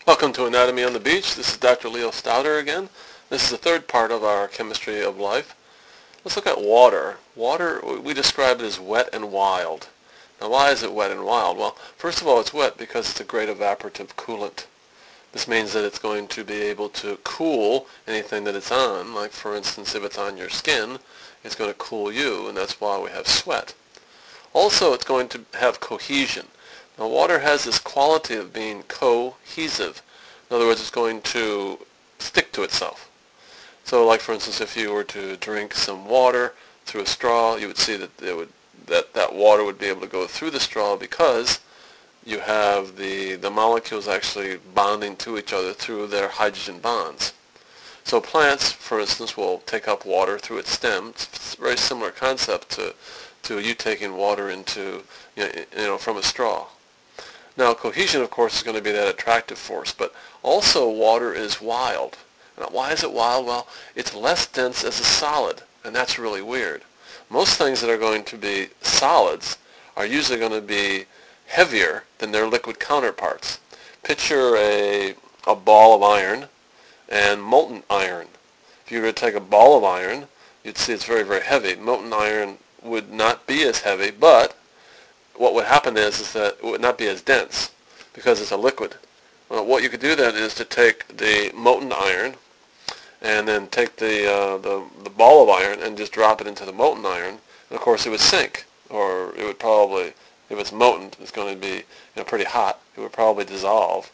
Welcome to Anatomy on the Beach. This is Dr. Leo Stouter again. This is the third part of our chemistry of life. Let's look at water. Water, we describe it as wet and wild. Now why is it wet and wild? Well, first of all, it's wet because it's a great evaporative coolant. This means that it's going to be able to cool anything that it's on. Like for instance, if it's on your skin, it's going to cool you, and that's why we have sweat. Also, it's going to have cohesion. Now, water has this quality of being cohesive. In other words, it's going to stick to itself. So, like for instance, if you were to drink some water through a straw, you would see that that water would be able to go through the straw because you have the molecules actually bonding to each other through their hydrogen bonds. So plants, for instance, will take up water through its stem. It's a very similar concept to you taking water into, from a straw. Now, cohesion, of course, is going to be that attractive force, but also water is wild. Now, why is it wild? Well, it's less dense as a solid, and that's really weird. Most things that are going to be solids are usually going to be heavier than their liquid counterparts. Picture a ball of iron and molten iron. If you were to take a ball of iron, you'd see it's very, very heavy. Molten iron would not be as heavy, but what would happen is that it would not be as dense because it's a liquid. Well, what you could do then is to take the molten iron and then take the ball of iron and just drop it into the molten iron, and of course it would sink, or it would probably, if it's molten, it's going to be pretty hot. It would probably dissolve,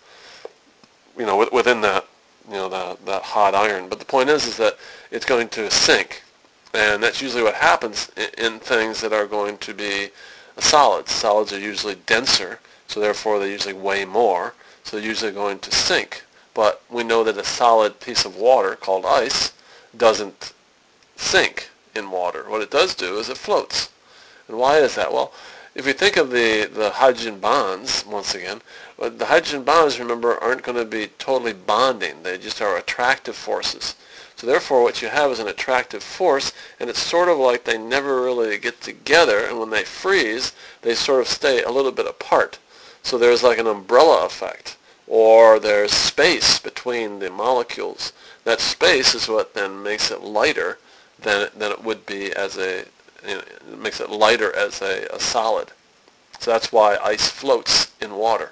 within that that hot iron. But the point is that it's going to sink, and that's usually what happens in things that are going to be solids. Solids are usually denser, so therefore they usually weigh more, so they're usually going to sink. But we know that a solid piece of water called ice doesn't sink in water. What it does do is it floats. And why is that? Well, if you think of the hydrogen bonds, once again, the hydrogen bonds, remember, aren't going to be totally bonding. They just are attractive forces. So therefore, what you have is an attractive force, and it's sort of like they never really get together, and when they freeze, they sort of stay a little bit apart. So there's like an umbrella effect, or there's space between the molecules. That space is what then makes it lighter than it would be as it makes it lighter as a solid. So that's why ice floats in water.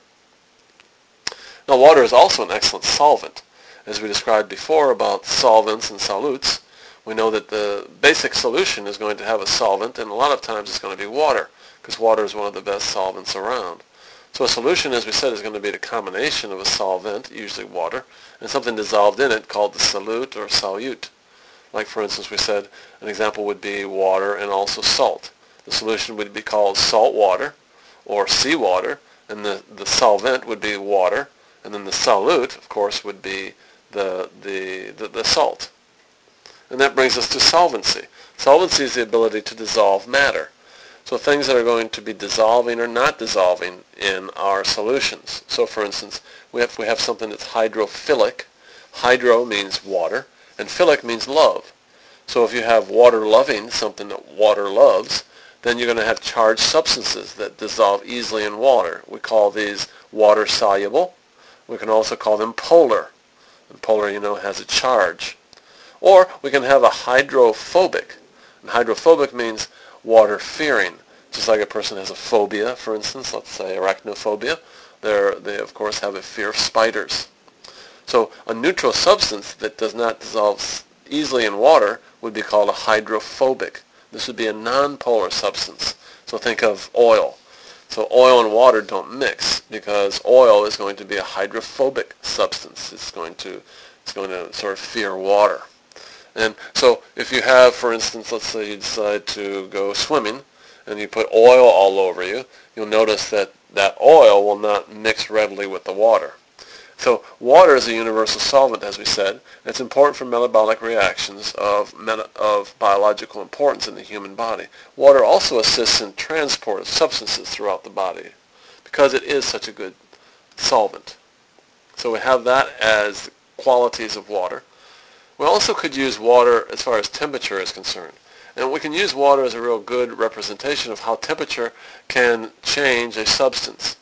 Now, water is also an excellent solvent. As we described before about solvents and solutes, we know that the basic solution is going to have a solvent, and a lot of times it's going to be water, because water is one of the best solvents around. So a solution, as we said, is going to be the combination of a solvent, usually water, and something dissolved in it called the solute or solute. Like, for instance, we said an example would be water and also salt. The solution would be called salt water or seawater, and the solvent would be water, and then the solute, of course, would be the salt. And that brings us to solvency. Solvency is the ability to dissolve matter. So things that are going to be dissolving or not dissolving in our solutions. So for instance, we have something that's hydrophilic. Hydro means water, and philic means love. So if you have water loving, something that water loves, then you're going to have charged substances that dissolve easily in water. We call these water soluble. We can also call them polar. And polar, has a charge. Or we can have a hydrophobic. And hydrophobic means water-fearing. Just like a person has a phobia, for instance, let's say arachnophobia. They, of course, have a fear of spiders. So a neutral substance that does not dissolve easily in water would be called a hydrophobic. This would be a non-polar substance. So think of oil. So oil and water don't mix because oil is going to be a hydrophobic substance. It's going to sort of fear water. And so if you have, for instance, let's say you decide to go swimming and you put oil all over you, you'll notice that that oil will not mix readily with the water. So water is a universal solvent, as we said. It's important for metabolic reactions of biological importance in the human body. Water also assists in transport of substances throughout the body because it is such a good solvent. So we have that as qualities of water. We also could use water as far as temperature is concerned. And we can use water as a real good representation of how temperature can change a substance.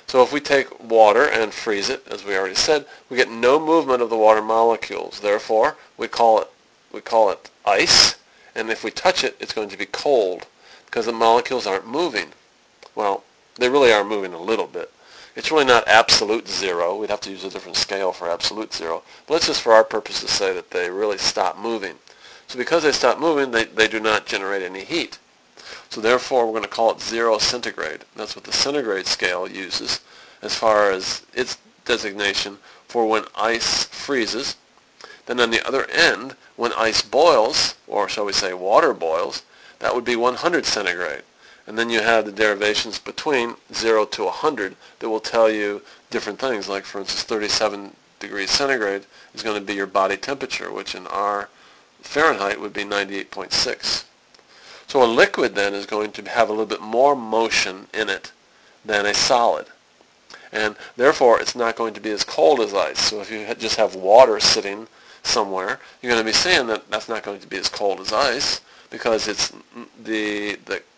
So if we take water and freeze it, as we already said, we get no movement of the water molecules. Therefore, we call it ice, and if we touch it, it's going to be cold because the molecules aren't moving. Well, they really are moving a little bit. It's really not absolute zero. We'd have to use a different scale for absolute zero. But let's just, for our purposes, say that they really stop moving. So because they stop moving, they do not generate any heat. So therefore, we're going to call it 0 centigrade. That's what the centigrade scale uses as far as its designation for when ice freezes. Then on the other end, when ice boils, or shall we say water boils, that would be 100 centigrade. And then you have the derivations between 0 to 100 that will tell you different things. Like, for instance, 37 degrees centigrade is going to be your body temperature, which in our Fahrenheit would be 98.6. So a liquid then is going to have a little bit more motion in it than a solid. And therefore, it's not going to be as cold as ice. So if you just have water sitting somewhere, you're going to be seeing that that's not going to be as cold as ice because it's the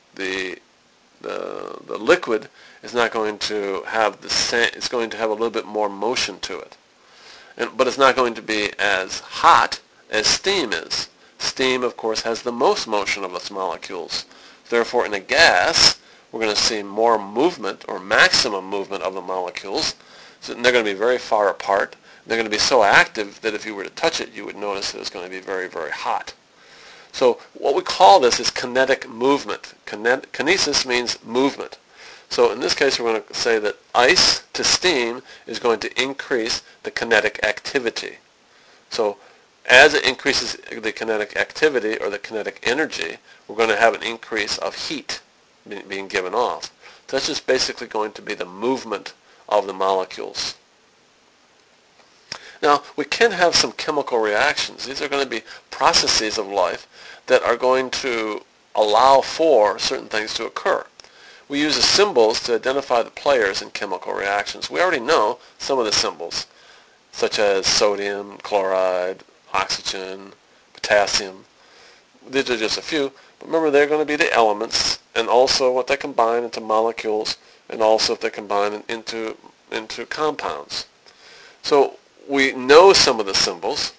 liquid is not going to have the same. It's going to have a little bit more motion to it, but it's not going to be as hot as steam is. Steam, of course, has the most motion of its molecules. Therefore, in a gas, we're going to see more movement or maximum movement of the molecules. So they're going to be very far apart. They're going to be so active that if you were to touch it, you would notice that it's going to be very, very hot. So what we call this is kinetic movement. Kinesis means movement. So in this case, we're going to say that ice to steam is going to increase the kinetic activity. So as it increases the kinetic activity or the kinetic energy, we're going to have an increase of heat being given off. So that's just basically going to be the movement of the molecules. Now, we can have some chemical reactions. These are going to be processes of life that are going to allow for certain things to occur. We use the symbols to identify the players in chemical reactions. We already know some of the symbols, such as sodium, chloride, oxygen, potassium. These are just a few. But remember, they're going to be the elements, and also what they combine into molecules, and also if they combine into compounds. So we know some of the symbols,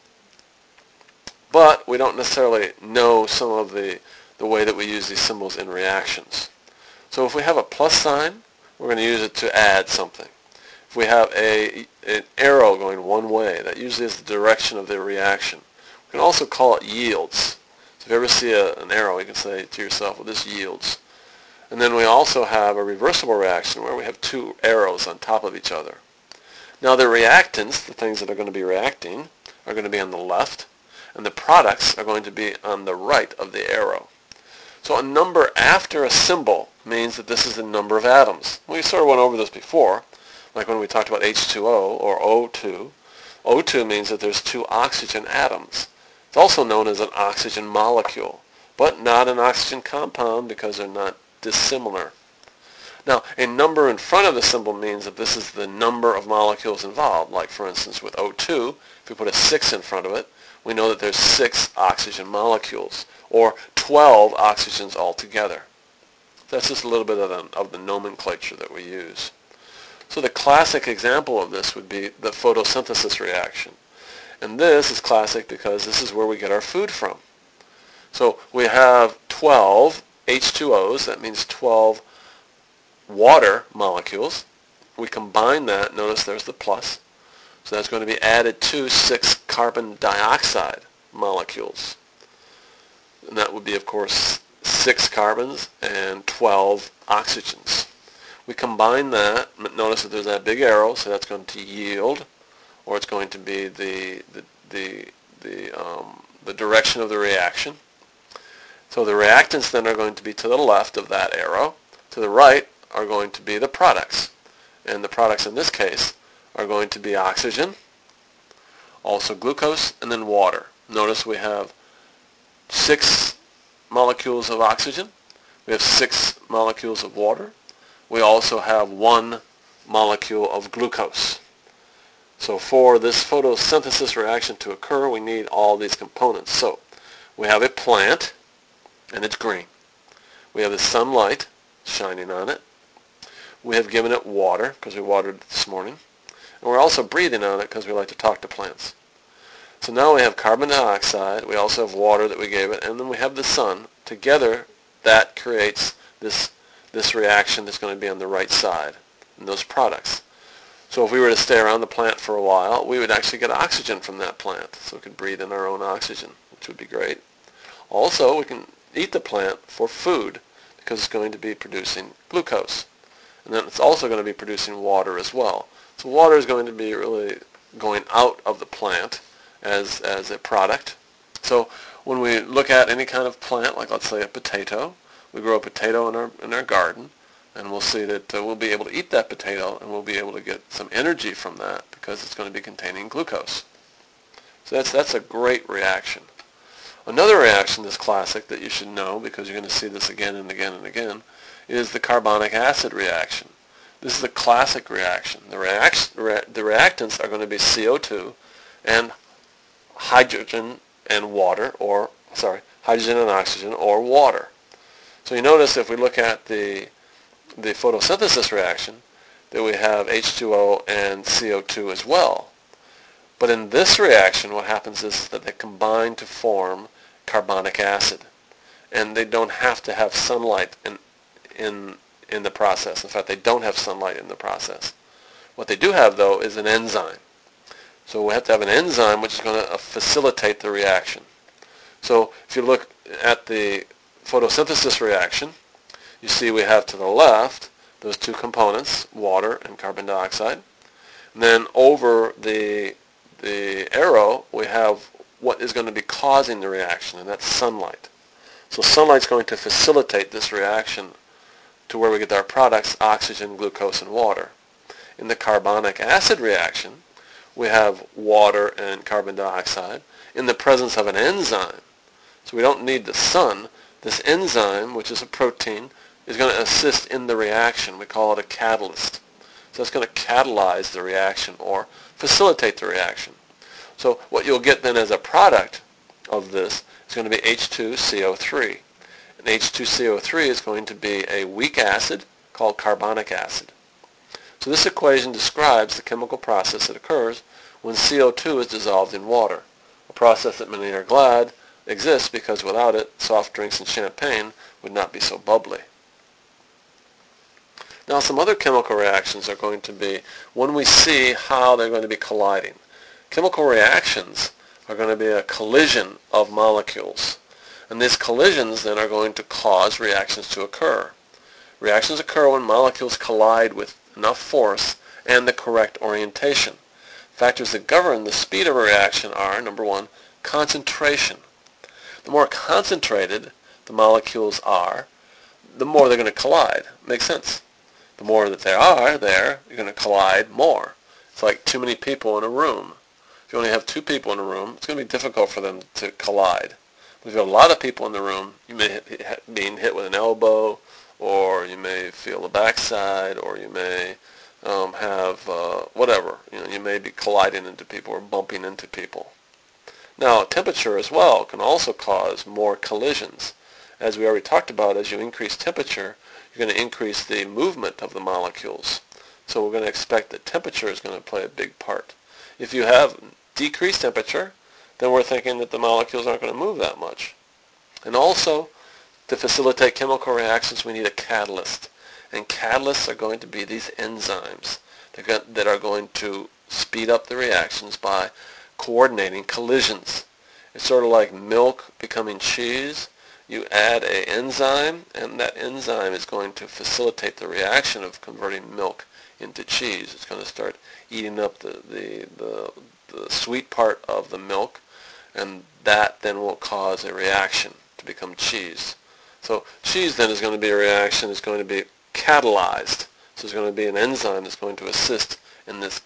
but we don't necessarily know some of the way that we use these symbols in reactions. So if we have a plus sign, we're going to use it to add something. If we have an arrow going one way, that usually is the direction of the reaction. We can also call it yields. So if you ever see an arrow, you can say to yourself, well, this yields. And then we also have a reversible reaction where we have two arrows on top of each other. Now the reactants, the things that are going to be reacting, are going to be on the left, and the products are going to be on the right of the arrow. So a number after a symbol means that this is the number of atoms. We sort of went over this before, like when we talked about H2O or O2. O2 means that there's two oxygen atoms. It's also known as an oxygen molecule, but not an oxygen compound because they're not dissimilar. Now, a number in front of the symbol means that this is the number of molecules involved. Like, for instance, with O2, if we put a 6 in front of it, we know that there's 6 oxygen molecules, or 12 oxygens altogether. That's just a little bit of the nomenclature that we use. So the classic example of this would be the photosynthesis reaction. And this is classic because this is where we get our food from. So we have 12 H2Os, that means 12 water molecules. We combine that, notice there's the plus, so that's going to be added to 6 carbon dioxide molecules. And that would be, of course, 6 carbons and 12 oxygens. We combine that, notice that there's that big arrow, so that's going to yield, or it's going to be the direction of the reaction. So the reactants then are going to be to the left of that arrow. To the right are going to be the products. And the products in this case are going to be oxygen, also glucose, and then water. Notice we have 6 molecules of oxygen. We have 6 molecules of water. We also have 1 molecule of glucose. So for this photosynthesis reaction to occur, we need all these components. So we have a plant, and it's green. We have the sunlight shining on it. We have given it water because we watered it this morning. And we're also breathing on it because we like to talk to plants. So now we have carbon dioxide, we also have water that we gave it, and then we have the sun. Together, that creates this reaction that's going to be on the right side, and those products. So if we were to stay around the plant for a while, we would actually get oxygen from that plant. So we could breathe in our own oxygen, which would be great. Also, we can eat the plant for food because it's going to be producing glucose. And then it's also going to be producing water as well. So water is going to be really going out of the plant as a product. So when we look at any kind of plant, like let's say a potato, we grow a potato in our garden, and we'll see that we'll be able to eat that potato, and we'll be able to get some energy from that because it's going to be containing glucose. So that's a great reaction. Another reaction that's classic that you should know, because you're going to see this again and again and again, is the carbonic acid reaction. This is a classic reaction. The reactants are going to be CO2 and hydrogen and oxygen or water. So you notice if we look at the photosynthesis reaction that we have H2O and CO2 as well. But in this reaction what happens is that they combine to form carbonic acid. And they don't have to have sunlight in the process. In fact, they don't have sunlight in the process. What they do have, though, is an enzyme. So we have to have an enzyme which is going to facilitate the reaction. So if you look at the photosynthesis reaction, you see we have to the left those two components, water and carbon dioxide. And then over the arrow, we have what is going to be causing the reaction, and that's sunlight. So sunlight's going to facilitate this reaction to where we get our products, oxygen, glucose, and water. In the carbonic acid reaction, we have water and carbon dioxide in the presence of an enzyme. So we don't need the sun. This enzyme, which is a protein, is going to assist in the reaction. We call it a catalyst. So it's going to catalyze the reaction or facilitate the reaction. So what you'll get then as a product of this is going to be H2CO3. And H2CO3 is going to be a weak acid called carbonic acid. So this equation describes the chemical process that occurs when CO2 is dissolved in water, a process that many are glad exists because without it, soft drinks and champagne would not be so bubbly. Now some other chemical reactions are going to be when we see how they're going to be colliding. Chemical reactions are going to be a collision of molecules. And these collisions then are going to cause reactions to occur. Reactions occur when molecules collide with enough force and the correct orientation. Factors that govern the speed of a reaction are, number one, concentration. The more concentrated the molecules are, the more they're going to collide. Makes sense. The more that they are there, you're going to collide more. It's like too many people in a room. If you only have two people in a room, it's going to be difficult for them to collide. But if you have a lot of people in the room, you may be hit with an elbow, or you may feel the backside, or you may have whatever. You may be colliding into people or bumping into people. Now, temperature as well can also cause more collisions. As we already talked about, as you increase temperature, you're going to increase the movement of the molecules. So we're going to expect that temperature is going to play a big part. If you have decreased temperature, then we're thinking that the molecules aren't going to move that much. And also, to facilitate chemical reactions, we need a catalyst. And catalysts are going to be these enzymes that are going to speed up the reactions by coordinating collisions. It's sort of like milk becoming cheese. You add an enzyme, and that enzyme is going to facilitate the reaction of converting milk into cheese. It's going to start eating up the sweet part of the milk, and that then will cause a reaction to become cheese. So cheese then is going to be a reaction that's going to be catalyzed. So there's going to be an enzyme that's going to assist in this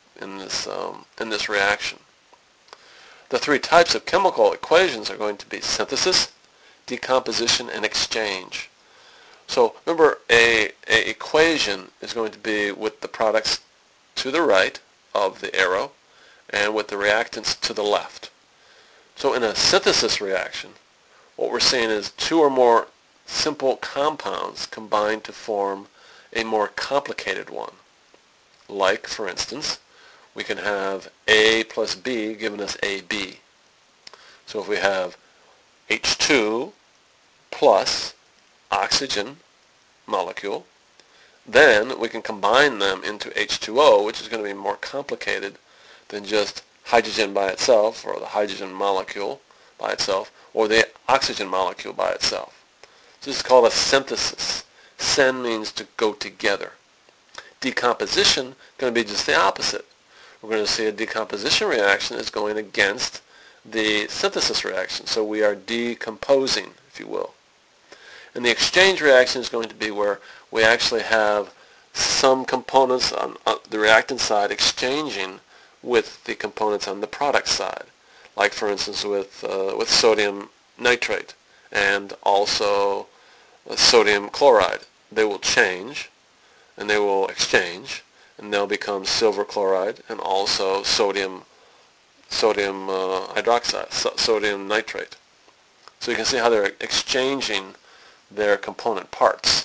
reaction. The three types of chemical equations are going to be synthesis, decomposition, and exchange. So remember, a equation is going to be with the products to the right of the arrow and with the reactants to the left. So in a synthesis reaction, what we're seeing is two or more simple compounds combine to form a more complicated one. Like, for instance, we can have A plus B giving us AB. So if we have H2 plus oxygen molecule, then we can combine them into H2O, which is going to be more complicated than just hydrogen by itself, or the hydrogen molecule by itself, or the oxygen molecule by itself. So this is called a synthesis. Syn means to go together. Decomposition is going to be just the opposite. We're going to see a decomposition reaction is going against the synthesis reaction. So we are decomposing, if you will. And the exchange reaction is going to be where we actually have some components on the reactant side exchanging with the components on the product side. Like, for instance, with sodium nitrate and also sodium chloride. They will change and they will exchange, and they'll become silver chloride and also sodium hydroxide, sodium nitrate. So you can see how they're exchanging their component parts.